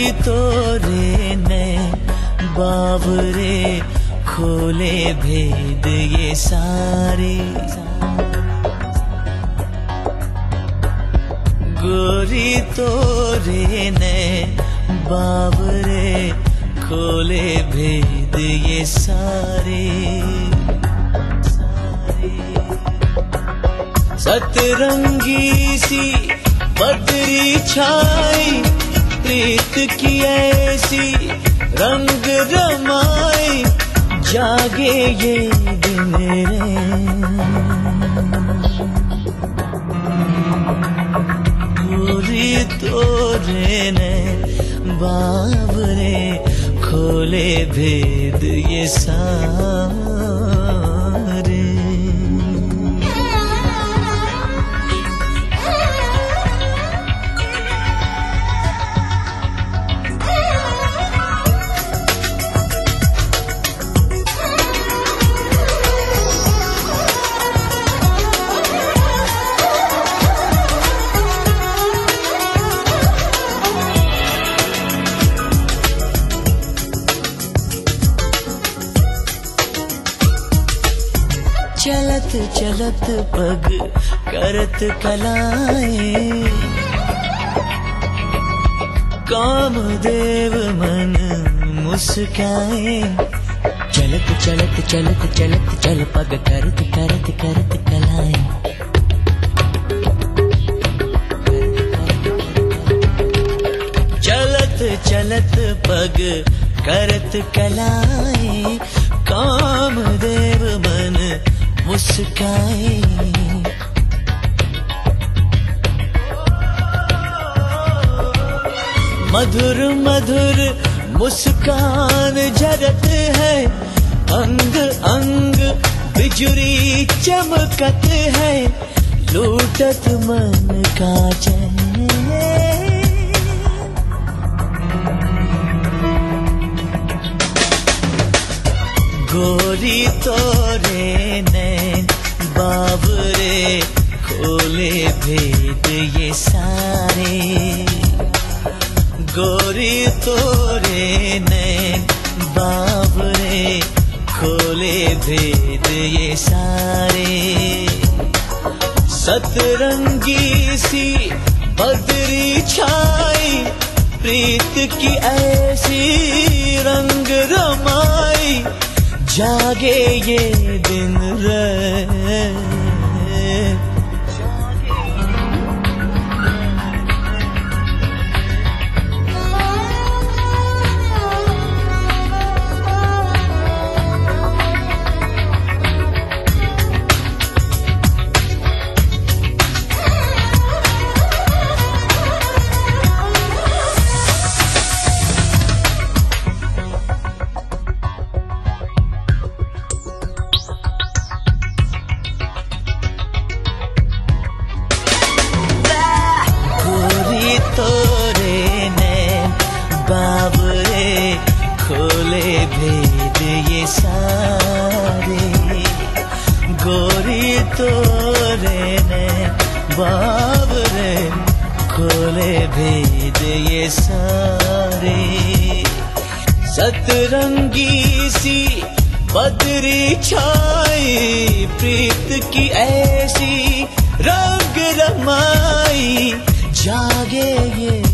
तोरे ने बावरे खोले भेद ये सारे। गोरी तोरे ने बावरे खोले भेद ये सारे। सतरंगी सी बदरी छाई प्रीत की ऐसी रंग रमाई जागे ये दिन रे। गोरी तोरे ने बावरे खोले भेद ये सारे। चलत चलत पग करत कलाएं कामदेव मन मुस्काए। चलत चलत चलत चलत चल पग करत करत करत कलाएं। चलत चलत पग करत कलाएं कामदेव मन मुस्काए। मधुर मधुर मुस्कान झरत है अंग अंग बिजुरी चमकत है लूटत मन का चैन। गोरी तोरे नैन बावरे खोले भेद ये सारे। गोरी तोरे नैन बावरे खोले भेद ये सारे। सतरंगी सी बदरी छाई प्रीत की ऐसी रंग रमाई जागे ये दिन रे। तोरे नैन बावरे खोले भेद ये सारे। गोरी तोरे नैन बावरे खोले भेद ये सारे। सतरंगी सी बदरी छाई प्रीत की ऐसी रंग रमाई जागे ये